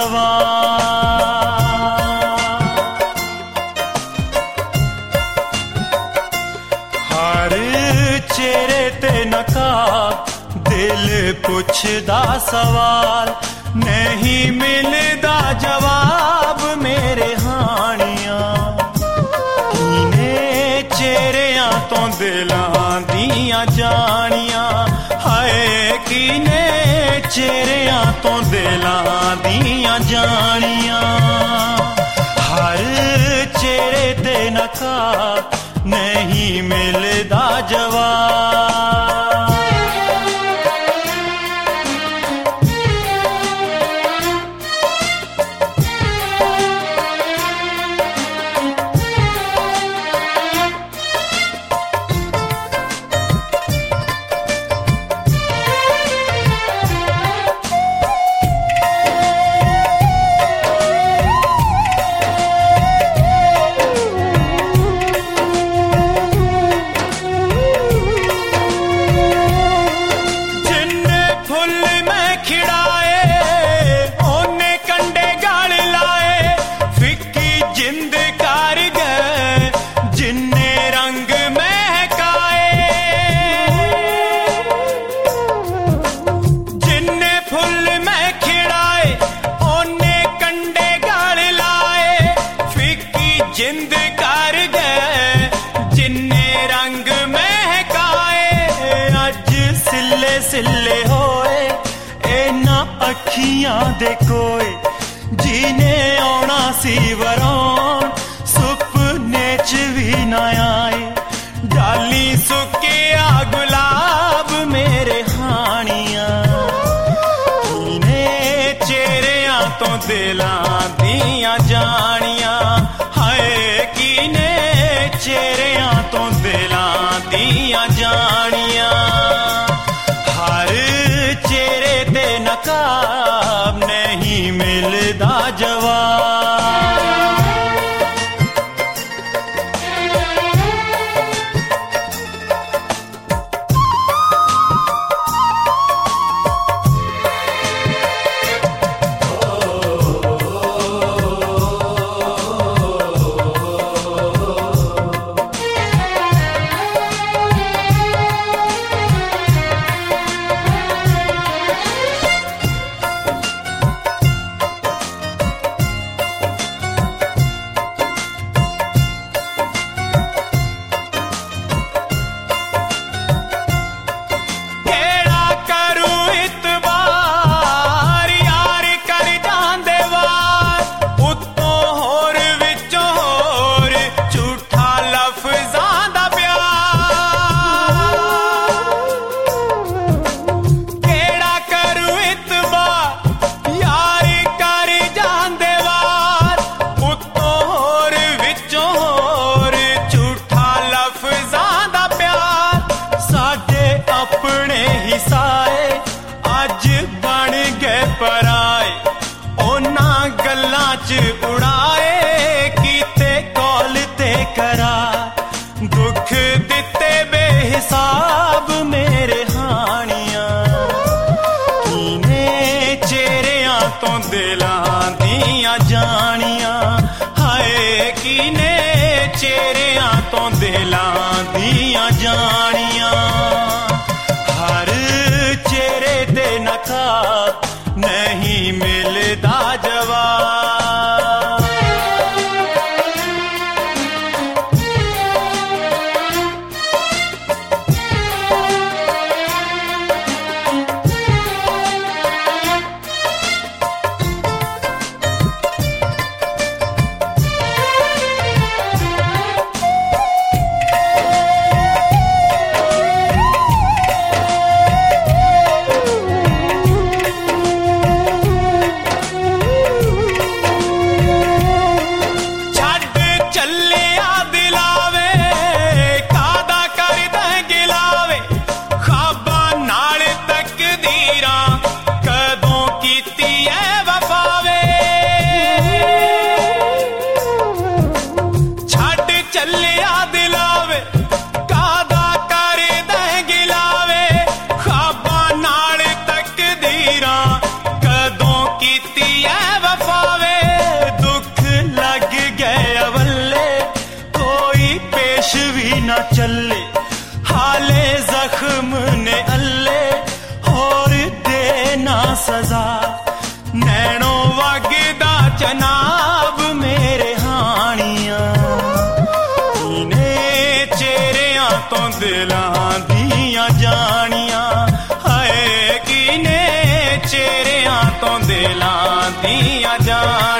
हर चेहरे ते नकाब दिल पुछदा सवाल नहीं मिलदा जवाब मेरे हानिया चेहरियां तो दिलां दियां जानियां हाय किने चेहरियां तो दिलां दियां जानियां हर चेहरे ते नकाब नहीं मिलदा जवाब जिंद कर गए जिन्ने रंग महकाए अज सिले सिले होए इना अखियां दे कोए जिने आना सी वरों सुपने च भी ना आए डाली सुकिया गुलाब मेरे हानिया इने चेहरियां तो दिलां दियां जानियां चेहरियां तो दिलां दियां जानियां हर चेहरे ते नकाब नहीं मिलदा जवाब अज बन गए पराए ओना गल्लां च उड़ाए कीते कौल ते करा दुख दिते बेहिसाब मेरे हानियां किने चेहरियां तो दिलां दियां जानियां हाय किने चेहरियां तो दिलां दियां जानियां हर चेहरे ते नकाब नहीं मिलदा जवाब ਦਿਲਾਂ ਦੀਆਂ ਜਾਣੀਆਂ ਹਾਏ ਕਿਨੇ ਚਿਹਰਿਆਂ ਤੋਂ ਦਿਲਾਂ ਦੀਆਂ ਜਾਣੀਆਂ